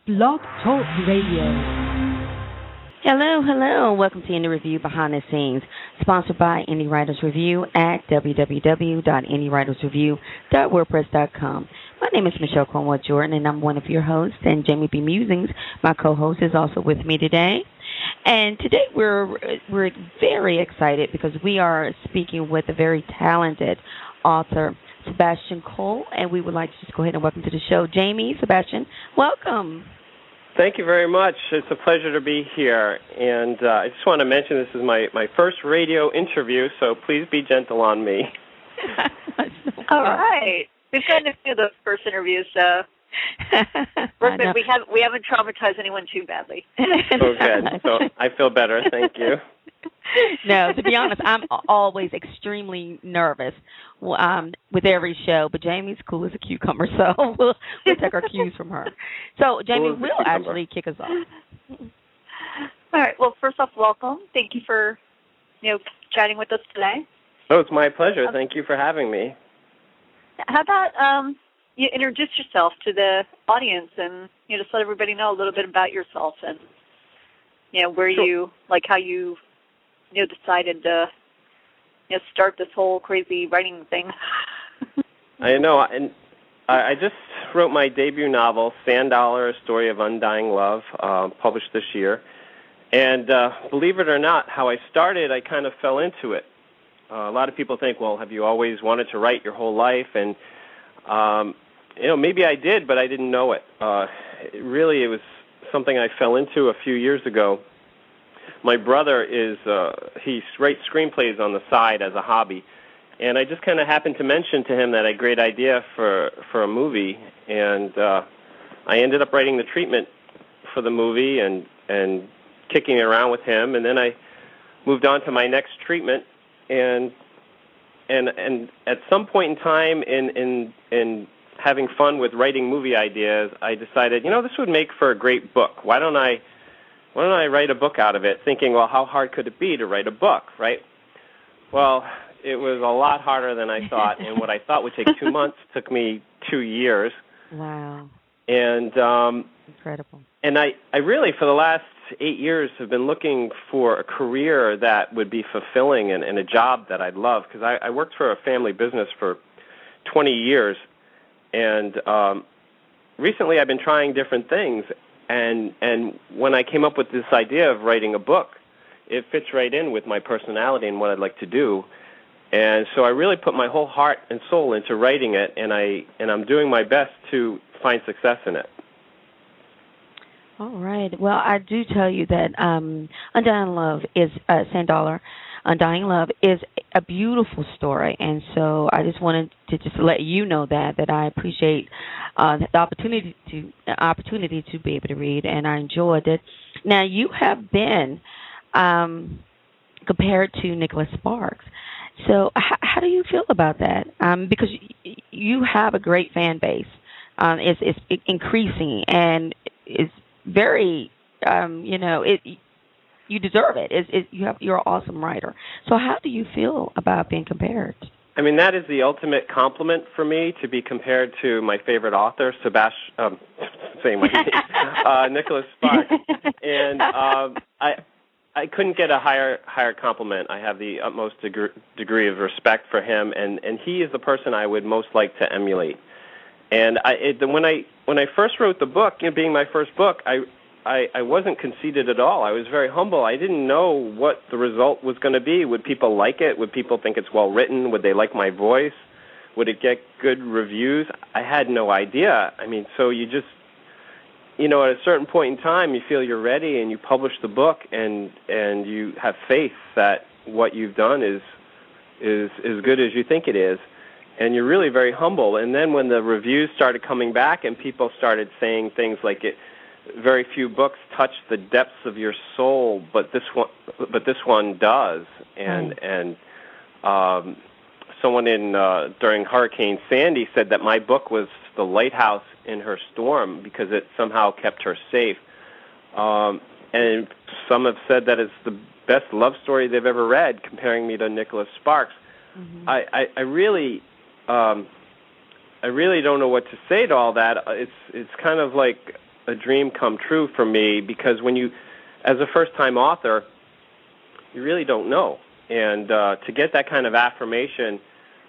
Blog Talk Radio. Hello, hello. Welcome to Indie Review Behind the Scenes, sponsored by Indie Writers Review at www.indiewritersreview.wordpress.com. My name is Michelle Cornwell Jordan, and I'm one of your hosts. And Jamie B. Musings, my co-host, is also with me today. And today we're very excited because we are speaking with a very talented author, Sebastian Cole, and we would like to just go ahead and welcome to the show. Jamie, Sebastian, welcome. Thank you very much. It's a pleasure to be here. And I just want to mention this is my first radio interview, so please be gentle on me. All right. We've gotten a few of those first interviews, so we haven't traumatized anyone too badly. Oh, good. So I feel better. Thank you. No, to be honest, I'm always extremely nervous with every show, but Jamie's cool as a cucumber, so we'll take our cues from her. So, Jamie, we'll actually kick us off. All right. Well, first off, welcome. Thank you for chatting with us today. Oh, it's my pleasure. Thank you for having me. How about you introduce yourself to the audience and just let everybody know a little bit about yourself and where sure. you how you decided to start this whole crazy writing thing. I know, and I just wrote my debut novel, Sand Dollar: A Story of Undying Love, published this year. And believe it or not, how I started, I kind of fell into it. A lot of people think, well, have you always wanted to write your whole life? And maybe I did, but I didn't know it. It was something I fell into a few years ago. My brother he writes screenplays on the side as a hobby, and I just kind of happened to mention to him that I had a great idea for a movie, and I ended up writing the treatment for the movie and kicking it around with him, and then I moved on to my next treatment, and at some point in time in having fun with writing movie ideas, I decided, this would make for a great book. Why don't I write a book out of it, thinking, well, how hard could it be to write a book, right? Well, it was a lot harder than I thought, and what I thought would take 2 months took me 2 years. Wow. And incredible. And I really, for the last 8 years, have been looking for a career that would be fulfilling and a job that I'd love, because I worked for a family business for 20 years, and recently I've been trying different things. And when I came up with this idea of writing a book, it fits right in with my personality and what I'd like to do. And so I really put my whole heart and soul into writing it, and I'm doing my best to find success in it. All right. Well, I do tell you that Undying Love is Sand Dollar. Undying Love is a beautiful story, and so I just wanted to just let you know that I appreciate the opportunity to be able to read, and I enjoyed it. Now, you have been compared to Nicholas Sparks. So how do you feel about that? Because you have a great fan base. It's increasing, and it's very, you deserve it. You're an awesome writer. So how do you feel about being compared? I mean, that is the ultimate compliment for me, to be compared to my favorite author, Nicholas Sparks. And I couldn't get a higher compliment. I have the utmost degree of respect for him, and he is the person I would most like to emulate. And when I first wrote the book, being my first book, I wasn't conceited at all. I was very humble. I didn't know what the result was going to be. Would people like it? Would people think it's well written? Would they like my voice? Would it get good reviews? I had no idea. I mean, so you just, at a certain point in time, you feel you're ready and you publish the book, and you have faith that what you've done is as good as you think it is. And you're really very humble. And then when the reviews started coming back and people started saying things like very few books touch the depths of your soul, but this one does. And someone during Hurricane Sandy said that my book was the lighthouse in her storm because it somehow kept her safe. And some have said that it's the best love story they've ever read, comparing me to Nicholas Sparks. Mm-hmm. I really don't know what to say to all that. It's kind of like a dream come true for me, because when you, as a first-time author, you really don't know. And to get that kind of affirmation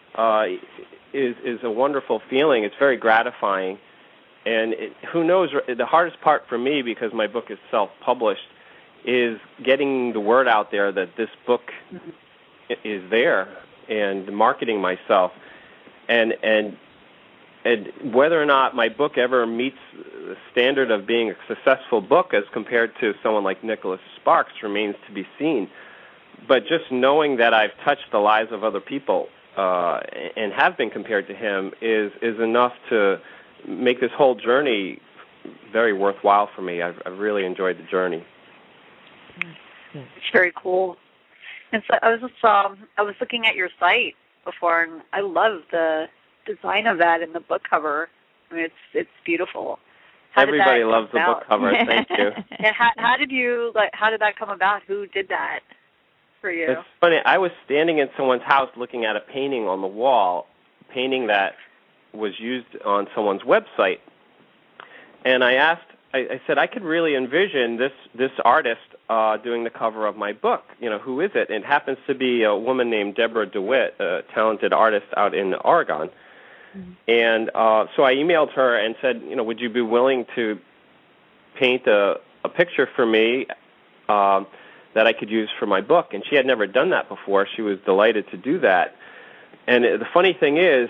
is a wonderful feeling. It's very gratifying. And who knows, the hardest part for me, because my book is self-published, is getting the word out there that this book is there, and marketing myself. And whether or not my book ever meets the standard of being a successful book as compared to someone like Nicholas Sparks remains to be seen. But just knowing that I've touched the lives of other people and have been compared to him is enough to make this whole journey very worthwhile for me. I've really enjoyed the journey. It's very cool. And so I was looking at your site before, and I love the design of that in the book cover. I mean, it's beautiful. Everybody loves the book cover. Thank you. And how did that come about? Who did that for you? It's funny. I was standing in someone's house looking at a painting on the wall, painting that was used on someone's website, and I said I could really envision this artist doing the cover of my book. Who is it? It happens to be a woman named Deborah DeWitt, a talented artist out in Oregon. Mm-hmm. And so I emailed her and said, would you be willing to paint a picture for me that I could use for my book? And she had never done that before. She was delighted to do that. And the funny thing is,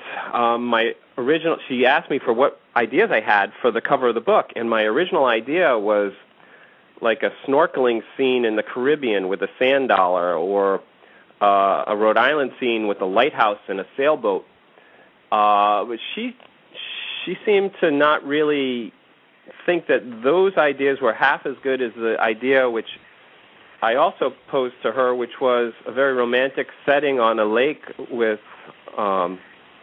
she asked me for what ideas I had for the cover of the book, and my original idea was like a snorkeling scene in the Caribbean with a sand dollar, or a Rhode Island scene with a lighthouse and a sailboat. But she seemed to not really think that those ideas were half as good as the idea which I also posed to her, which was a very romantic setting on a lake with on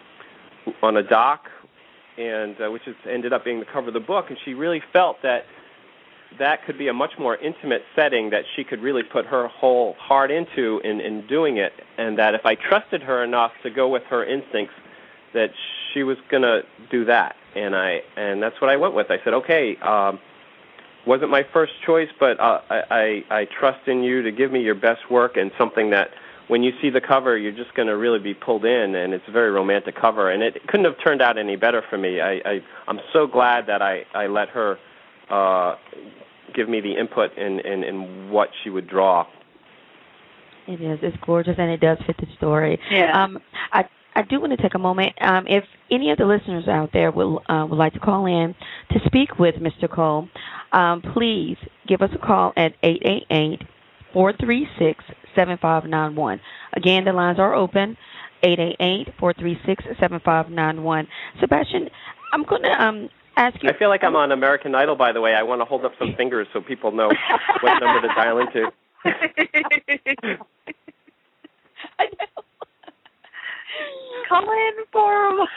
a dock, and which has ended up being the cover of the book. And she really felt that could be a much more intimate setting that she could really put her whole heart into in doing it, and that if I trusted her enough to go with her instincts, that she was going to do that. And that's what I went with. I said, okay, wasn't my first choice, but I trust in you to give me your best work, and something that when you see the cover, you're just going to really be pulled in, and it's a very romantic cover. And it couldn't have turned out any better for me. I'm so glad that I let her give me the input in what she would draw. It is. It's gorgeous, and it does fit the story. Yeah. I do want to take a moment. If any of the listeners out there would like to call in to speak with Mr. Cole, please give us a call at 888-436-7591. Again, the lines are open, 888-436-7591. Sebastian, I'm going to ask you. I feel like I'm on American Idol, by the way. I want to hold up some fingers so people know what number to dial into. I know. Call in for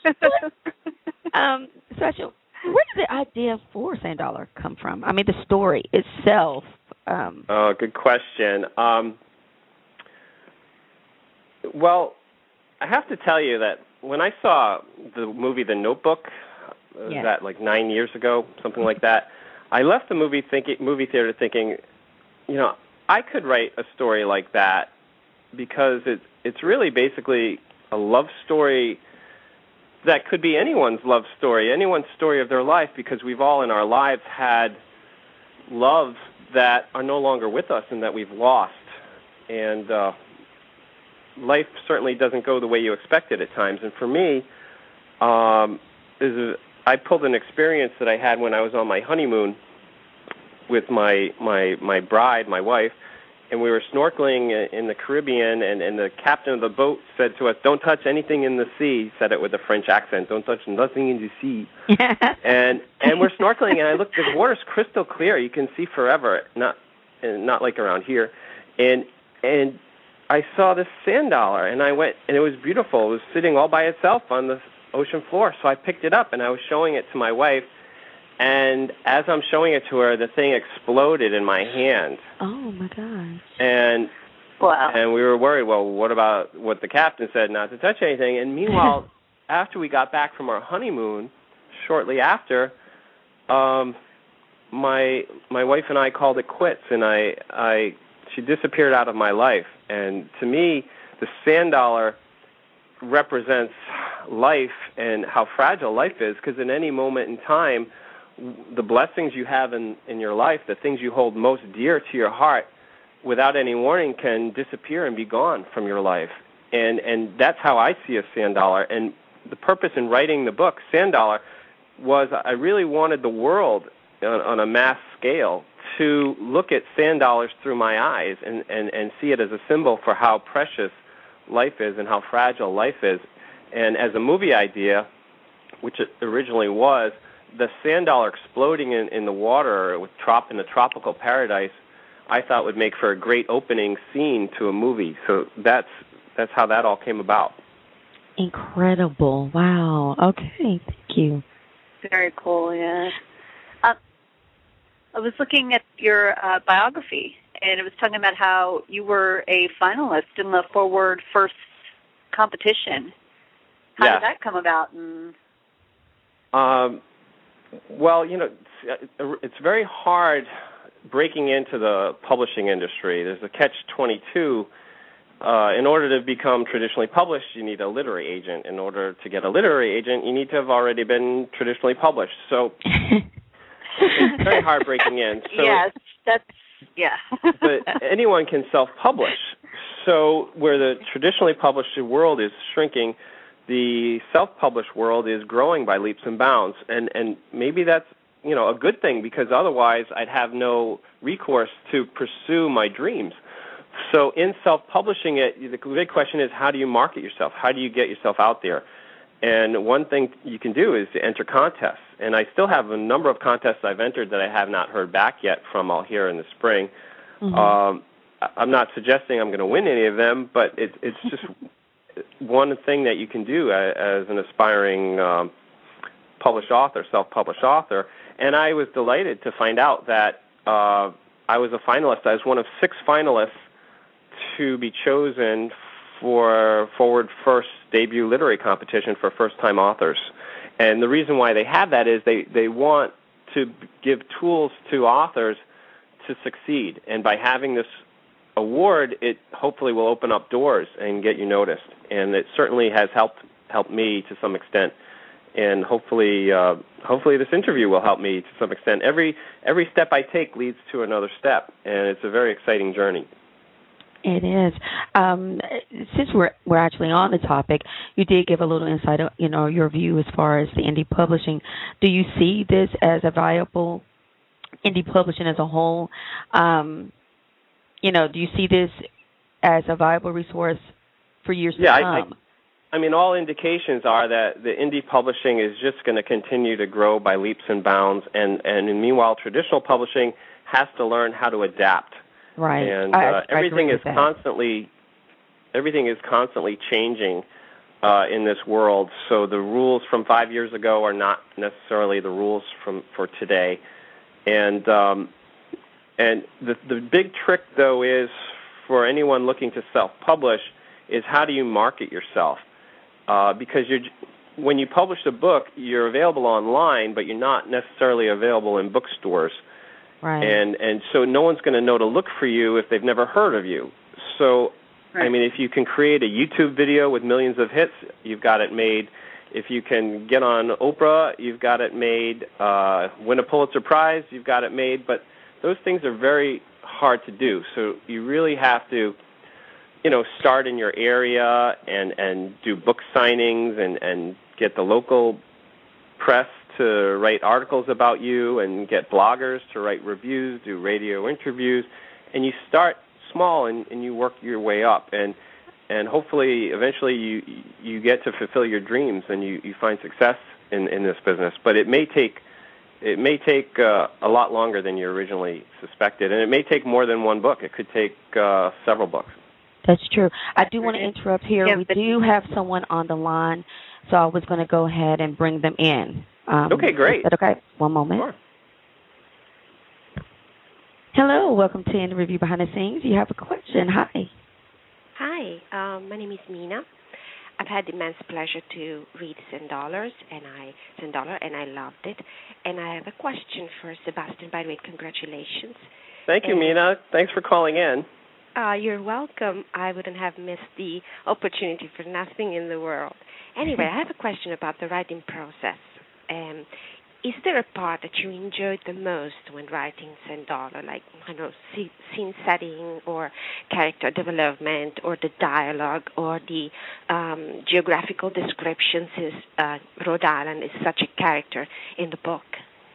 Sebastian, where did the idea for Sand Dollar come from? I mean, the story itself. Good question. Well, I have to tell you that when I saw the movie The Notebook, was that like 9 years ago, something like that, I left the movie theater thinking, I could write a story like that, because it's really basically a love story that could be anyone's love story, anyone's story of their life, because we've all in our lives had loves that are no longer with us and that we've lost. And life certainly doesn't go the way you expect it at times. And for me, I pulled an experience that I had when I was on my honeymoon with my bride, my wife, and we were snorkeling in the Caribbean, and the captain of the boat said to us, "Don't touch anything in the sea." He said it with a French accent. "Don't touch nothing in the sea." and we're snorkeling, and I looked. The water's crystal clear. You can see forever. Not like around here. And I saw this sand dollar, and I went, and it was beautiful. It was sitting all by itself on the ocean floor. So I picked it up, and I was showing it to my wife. And as I'm showing it to her, the thing exploded in my hand. Oh, my gosh. And wow. And we were worried, well, what about what the captain said, not to touch anything? And meanwhile, after we got back from our honeymoon, shortly after, my wife and I called it quits, and she disappeared out of my life. And to me, the sand dollar represents life and how fragile life is, because in any moment in time, the blessings you have in your life, the things you hold most dear to your heart, without any warning can disappear and be gone from your life. And that's how I see a sand dollar. And the purpose in writing the book, Sand Dollar, was I really wanted the world on a mass scale to look at sand dollars through my eyes and see it as a symbol for how precious life is and how fragile life is. And as a movie idea, which it originally was, the sand dollar exploding in the water in a tropical paradise, I thought would make for a great opening scene to a movie. So that's how that all came about. Incredible. Wow. Okay, thank you. Very cool, yeah. I was looking at your biography, and it was talking about how you were a finalist in the Forward First competition. How did that come about? Well, it's very hard breaking into the publishing industry. There's a catch-22. In order to become traditionally published, you need a literary agent. In order to get a literary agent, you need to have already been traditionally published. So it's very hard breaking in. So, yes, but anyone can self-publish. So where the traditionally published world is shrinking, the self-published world is growing by leaps and bounds. And maybe that's a good thing, because otherwise I'd have no recourse to pursue my dreams. So in self-publishing it, the big question is, how do you market yourself? How do you get yourself out there? And one thing you can do is to enter contests. And I still have a number of contests I've entered that I have not heard back yet from. I'll hear in the spring. Mm-hmm. I'm not suggesting I'm going to win any of them, but it's just one thing that you can do as an aspiring published author, self-published author. And I was delighted to find out that I was a finalist. I was one of 6 finalists to be chosen for Forward First debut literary competition for first-time authors. And the reason why they have that is they want to give tools to authors to succeed. And by having this award, it hopefully will open up doors and get you noticed. And it certainly has helped me to some extent. And hopefully this interview will help me to some extent. Every step I take leads to another step, and it's a very exciting journey. It is. Since we're actually on the topic, you did give a little insight of, your view as far as the indie publishing. Do you see this as a viable indie publishing as a whole? Do you see this as a viable resource for years to come? I mean, all indications are that the indie publishing is just going to continue to grow by leaps and bounds, and meanwhile, traditional publishing has to learn how to adapt. Right. And everything is constantly changing in this world. So the rules from 5 years ago are not necessarily the rules for today. And the big trick, though, is for anyone looking to self-publish is, how do you market yourself? Because when you publish a book, you're available online, but you're not necessarily available in bookstores. Right. And so no one's going to know to look for you if they've never heard of you. So, right. I mean, if you can create a YouTube video with millions of hits, you've got it made. If you can get on Oprah, you've got it made. Win a Pulitzer Prize, you've got it made. But those things are very hard to do. So you really have to, start in your area and do book signings and get the local press to write articles about you and get bloggers to write reviews, do radio interviews. And you start small and you work your way up. And hopefully eventually you get to fulfill your dreams and you find success in this business. But it may take a lot longer than you originally suspected. And it may take more than one book. It could take several books. That's true. I do want to interrupt here. Yeah, we do have someone on the line, so I was going to go ahead and bring them in. Okay, great. Is that okay? One moment. Sure. Hello, welcome to Indie Review Behind the Scenes. You have a question. Hi. Hi, my name is Mina. I've had immense pleasure to read $10, and I loved it. And I have a question for Sebastian. By the way, congratulations. Thank you, Mina. Thanks for calling in. You're welcome. I wouldn't have missed the opportunity for nothing in the world. Anyway, I have a question about the writing process. Is there a part that you enjoyed the most when writing $10, like, scene setting or character development or the dialogue or the geographical descriptions? Rhode Island is such a character in the book.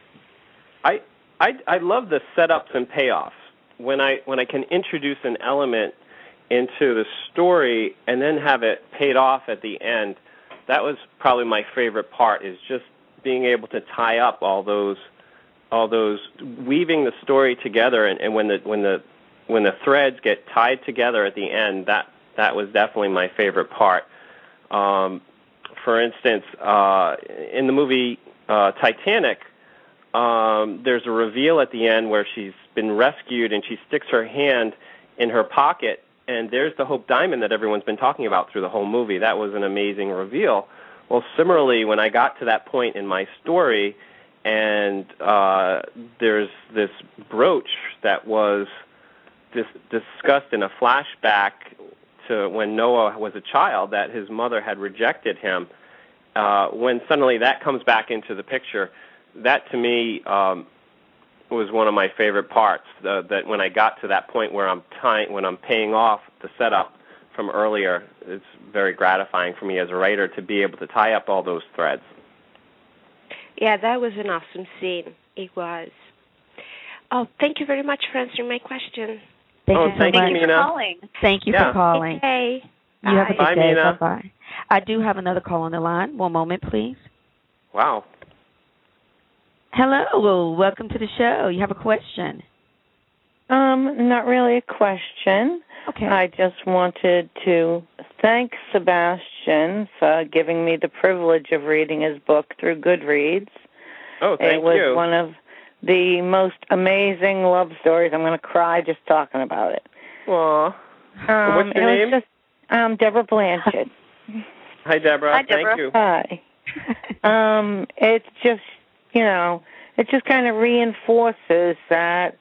I love the setups and payoffs. When I can introduce an element into the story and then have it paid off at the end, that was probably my favorite part, is just being able to tie up all those weaving the story together, and when the threads get tied together at the end, that was definitely my favorite part. For instance, in the movie Titanic, there's a reveal at the end where she's been rescued and she sticks her hand in her pocket, and there's the Hope Diamond that everyone's been talking about through the whole movie. That was an amazing reveal. Well, similarly, when I got to that point in my story, and there's this brooch that was discussed in a flashback to when Noah was a child, that his mother had rejected him, when suddenly that comes back into the picture, that to me was one of my favorite parts, that when I got to that point where when I'm paying off the setup from earlier, it's very gratifying for me as a writer to be able to tie up all those threads. Yeah, that was an awesome scene. It was. Oh, thank you very much for answering my question. Thank you so much. Thank you for calling. Thank you for calling. Hey. You have a good day. Mina. Bye-bye. I do have another call on the line. One moment, please. Wow. Hello. Welcome to the show. You have a question? Not really a question. Okay. I just wanted to thank Sebastian for giving me the privilege of reading his book through Goodreads. Oh, thank you. It was one of the most amazing love stories. I'm going to cry just talking about it. Aw. What's your name? Just, Deborah Blanchard. Hi, Deborah. Hi, Deborah. Thank you. Hi. It's just, it just kind of reinforces that,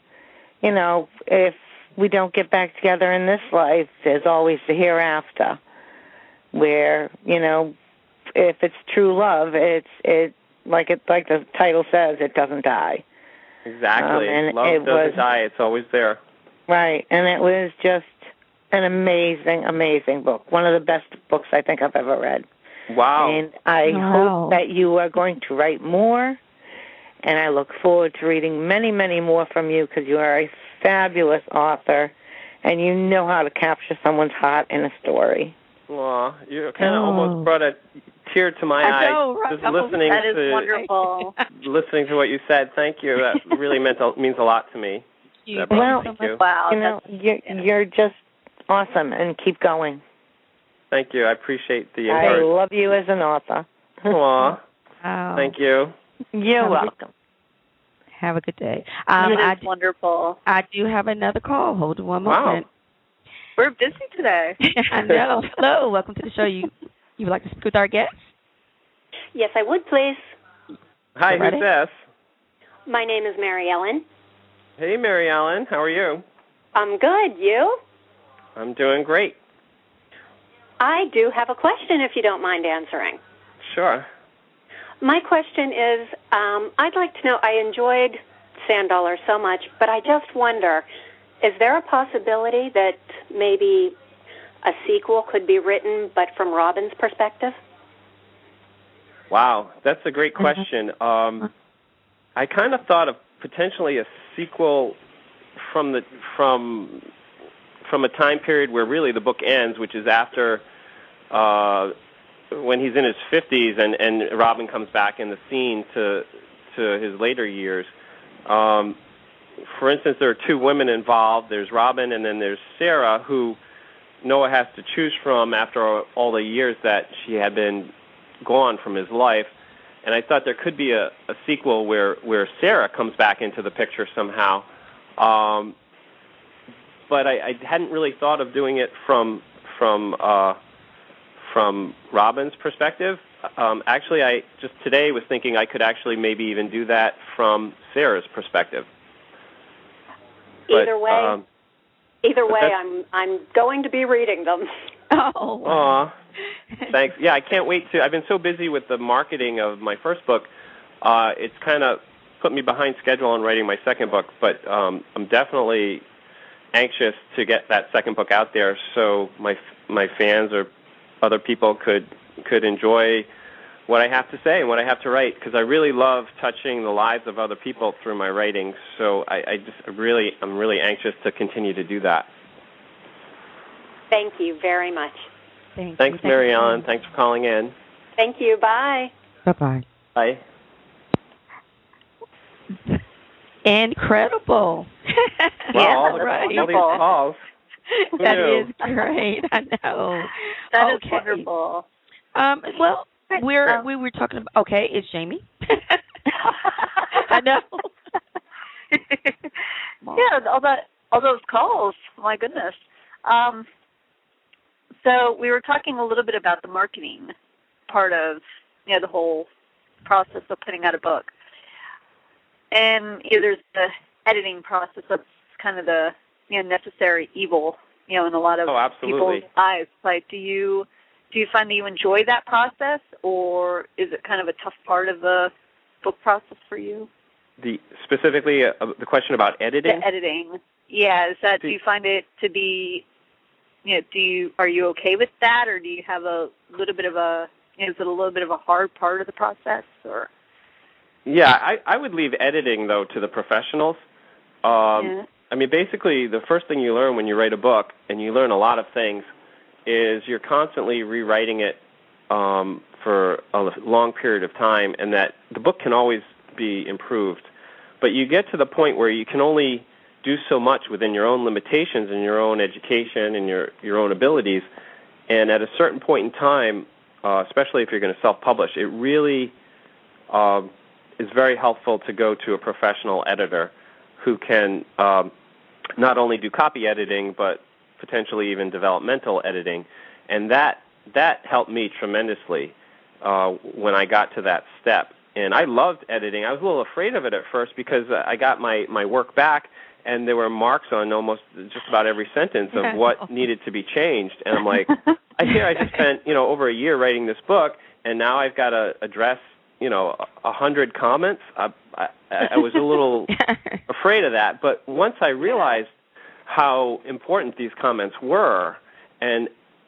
if we don't get back together in this life, there's always the hereafter, where, if it's true love, it like the title says, it doesn't die. Exactly. Love doesn't die. It's always there. Right. And it was just an amazing, amazing book. One of the best books I think I've ever read. Wow. And I hope that you are going to write more, and I look forward to reading many, many more from you, because you are a fabulous author, and you know how to capture someone's heart in a story. Aw, you kind of almost brought a tear to my eye. Know, right? Just listening that is wonderful. Listening to what you said. Thank you. That really means a lot to me. Deborah, thank you. Wow. You're just awesome, and keep going. Thank you. I appreciate the I encouragement. love you as an author. Aw. Oh. Thank you. You're welcome. Have a good day. It is wonderful. I do have another call. Hold on one moment. Wow. We're busy today. I know. Hello. Welcome to the show. You would like to speak with our guest? Yes, I would, please. Hi, Ready? who's this? My name is Mary Ellen. Hey, Mary Ellen. How are you? I'm good. You? I'm doing great. I do have a question, if you don't mind answering. Sure. My question is, I'd like to know, I enjoyed $10 so much, but I just wonder, is there a possibility that maybe a sequel could be written, but from Robin's perspective? Wow, that's a great question. I kind of thought of potentially a sequel from a time period where really the book ends, which is after when he's in his 50s and Robin comes back in the scene to his later years. For instance, there are two women involved. There's Robin, and then there's Sarah, who Noah has to choose from after all the years that she had been gone from his life. And I thought there could be a sequel where Sarah comes back into the picture somehow. But I hadn't really thought of doing it from from Robin's perspective. Actually, I just today was thinking I could actually maybe even do that from Sarah's perspective. Either way, I'm going to be reading them. Oh, wow. Thanks. Yeah, I can't wait to. I've been so busy with the marketing of my first book. It's kind of put me behind schedule on writing my second book, but I'm definitely anxious to get that second book out there so my fans or other people could enjoy what I have to say and what I have to write, because I really love touching the lives of other people through my writing. So I'm really anxious to continue to do that. Thank you very much. Thanks, Mary Ellen. Thanks for calling in. Thank you. Bye. Bye-bye. Bye. Incredible. Wow, right. all these calls. That is great. I know. That is wonderful. Well, we were talking about. Okay, it's Jamie. I know. Yeah, all those calls. My goodness. So we were talking a little bit about the marketing part of the whole process of putting out a book, and there's the editing process that's kind of the necessary evil in a lot of people's eyes. Like, do you find that you enjoy that process, or is it kind of a tough part of the book process for you? Specifically, the question about editing? The editing. Yeah, do you find it to be, are you okay with that, or do you have a little bit of is it a little bit of a hard part of the process, or? Yeah, I would leave editing, though, to the professionals. I mean, basically, the first thing you learn when you write a book, and you learn a lot of things, is you're constantly rewriting it for a long period of time, and that the book can always be improved. But you get to the point where you can only do so much within your own limitations and your own education and your own abilities. And at a certain point in time, especially if you're going to self-publish, it really is very helpful to go to a professional editor who can not only do copy editing, but potentially even developmental editing. And that helped me tremendously when I got to that step. And I loved editing. I was a little afraid of it at first because I got my work back, and there were marks on almost just about every sentence of what needed to be changed. And I'm like, I just spent over a year writing this book, and now I've got to address 100 comments. I was a little afraid of that, but once I realized how important these comments were, and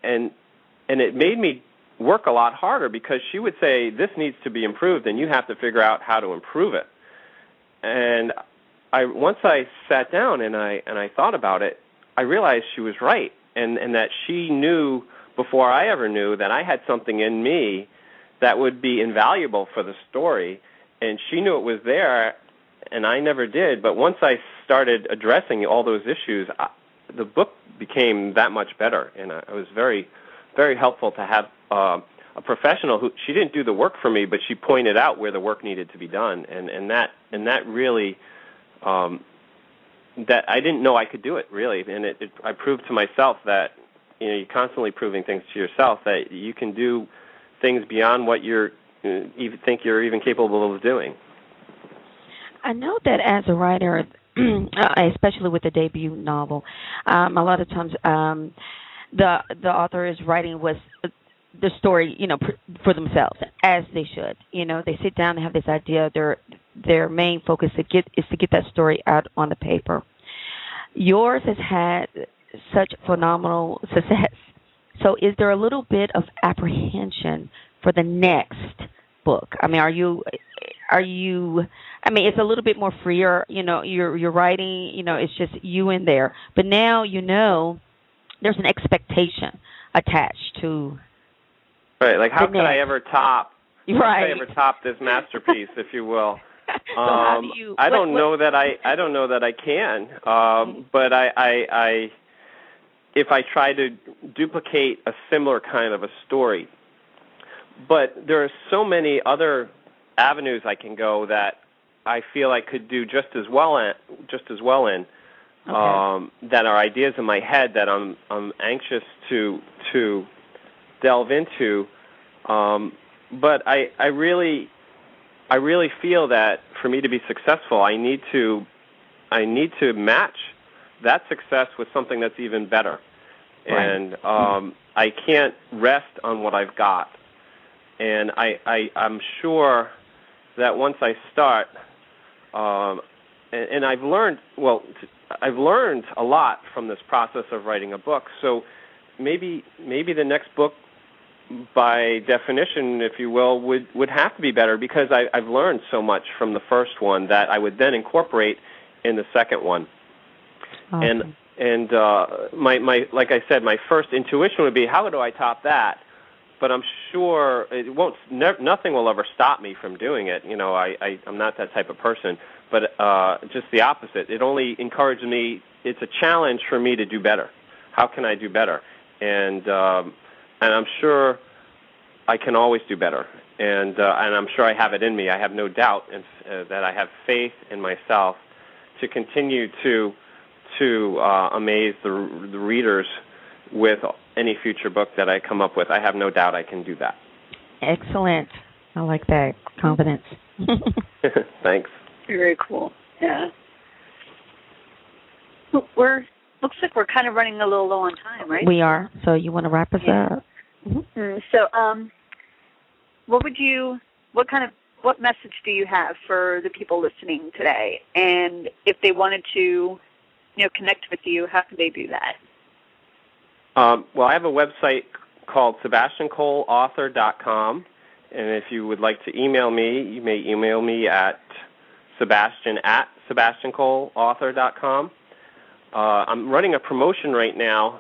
it made me work a lot harder, because she would say, this needs to be improved, and you have to figure out how to improve it. And once I sat down and I thought about it, I realized she was right, and that she knew before I ever knew that I had something in me that would be invaluable for the story, and she knew it was there, and I never did. But once I started addressing all those issues, the book became that much better, and it was very, very helpful to have a professional who, she didn't do the work for me, but she pointed out where the work needed to be done, and that really, that I didn't know I could do it, really, and I proved to myself that you're constantly proving things to yourself that you can do things beyond what you think you're even capable of doing. I know that as a writer, especially with a debut novel, a lot of times the author is writing with the story, for themselves, as they should. They sit down and have this idea. Their main focus is to get that story out on the paper. Yours has had such phenomenal success. So is there a little bit of apprehension for the next book? I mean, are you I mean, it's a little bit more freer, you're writing, it's just you in there. But now there's an expectation attached to. Right, like how could I ever top this masterpiece, if you will? So how do you, I don't know that I can. But I if I try to duplicate a similar kind of a story. But there are so many other avenues I can go that I feel I could do just as well in, that are ideas in my head that I'm anxious to delve into. But I really feel that for me to be successful, I need to match that success with something that's even better. Right. And I can't rest on what I've got. And I'm sure that once I start, and I've learned a lot from this process of writing a book. So maybe the next book, by definition, if you will, would have to be better, because I've learned so much from the first one that I would then incorporate in the second one. Awesome. And my like I said, my first intuition would be, how do I top that? But I'm sure it won't. Nothing will ever stop me from doing it. You know, I'm not that type of person. But just the opposite. It only encourages me. It's a challenge for me to do better. How can I do better? And I'm sure I can always do better. And I'm sure I have it in me. I have no doubt that I have faith in myself to continue to amaze the readers with any future book that I come up with. I have no doubt I can do that. Excellent. I like that confidence. Thanks. Very cool. Yeah. Looks like we're kind of running a little low on time, right? We are. So you want to wrap us up? Mm-hmm. So, what message do you have for the people listening today? And if they wanted to, connect with you, how can they do that? Well, I have a website called SebastianColeAuthor.com, and if you would like to email me, you may email me at Sebastian@SebastianColeAuthor.com. I'm running a promotion right now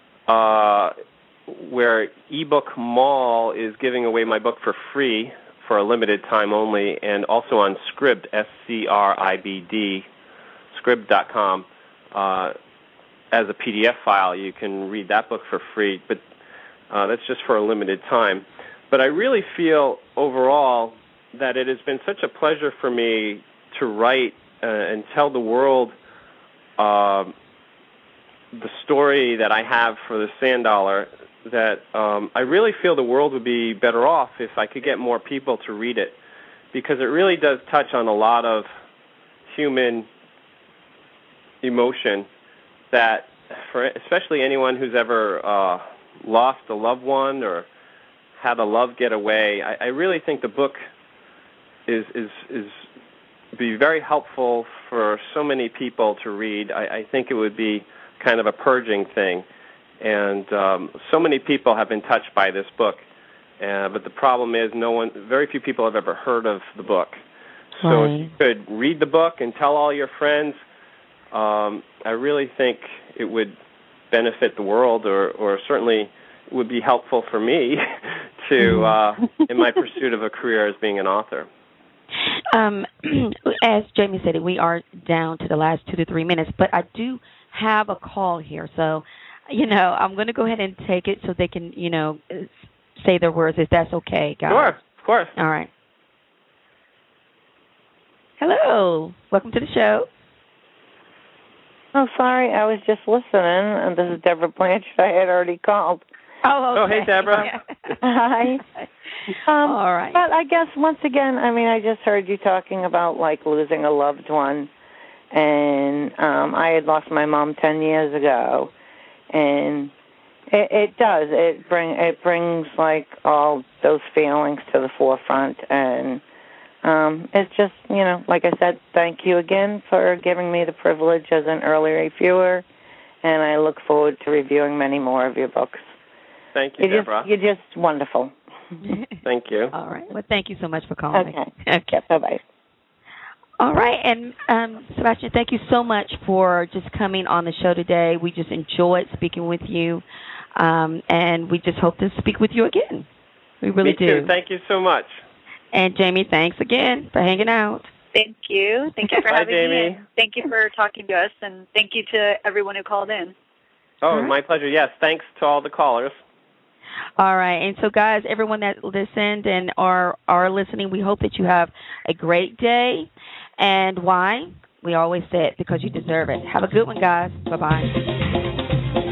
where eBook Mall is giving away my book for free for a limited time only, and also on Scribd, SCRIBD, Scribd.com. As a PDF file, you can read that book for free, but that's just for a limited time. But I really feel overall that it has been such a pleasure for me to write and tell the world the story that I have for the Sand Dollar, that I really feel the world would be better off if I could get more people to read it, because it really does touch on a lot of human emotion that, for especially anyone who's ever lost a loved one or had a love get away, I really think the book is be very helpful for so many people to read. I think it would be kind of a purging thing, and so many people have been touched by this book. But the problem is, very few people have ever heard of the book. So right. If you could read the book and tell all your friends, I really think it would benefit the world, or certainly would be helpful for me to in my pursuit of a career as being an author. As Jamie said, we are down to the last 2 to 3 minutes, but I do have a call here, so I'm going to go ahead and take it so they can say their words, if that's okay, guys. Sure, of course. All right. Hello, welcome to the show. Oh, sorry, I was just listening, and this is Deborah Blanchard. I had already called. Oh, okay. Oh, hey, Deborah. Hi. All right. But I guess, once again, I just heard you talking about, losing a loved one, and I had lost my mom 10 years ago, and it does. It brings, all those feelings to the forefront, and it's just, like I said, thank you again for giving me the privilege as an early reviewer, and I look forward to reviewing many more of your books. Thank you, Deborah. You're just wonderful. Thank you. All right. Well, thank you so much for calling. Okay. Bye-bye. All right. And, Sebastian, thank you so much for just coming on the show today. We just enjoyed speaking with you, and we just hope to speak with you again. We really do. Me too. Thank you so much. And Jamie, thanks again for hanging out. Thank you. Thank you for Bye, having Jamie. me in. Thank you for talking to us, and thank you to everyone who called in. Oh, my pleasure. Yes, thanks to all the callers. All right. And so, guys, everyone that listened and are listening, we hope that you have a great day. And why? We always say it, because you deserve it. Have a good one, guys. Bye-bye.